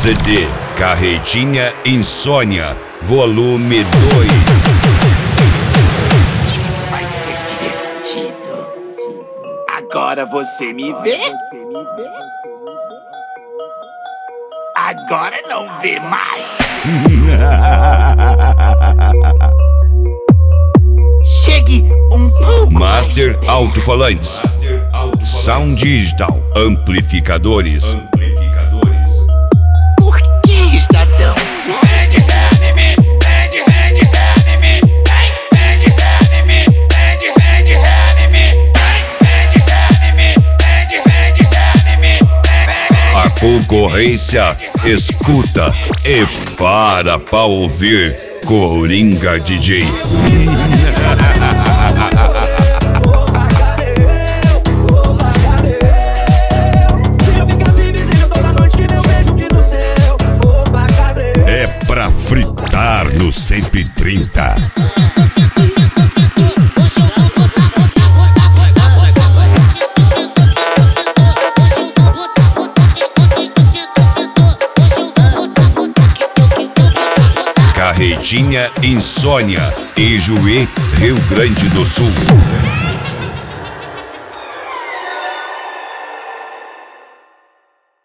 CD Carretinha Insônia, volume 2. Vai ser divertido. Agora você me vê? Agora não vê mais. Chegue um pouco. Master Alto-Falantes, Sound Digital, amplificadores. Por que está tão sério? A concorrência escuta e para ouvir Coringa DJ. É pra fritar no 130. Carretinha Insônia, Ijuí, Rio Grande do Sul.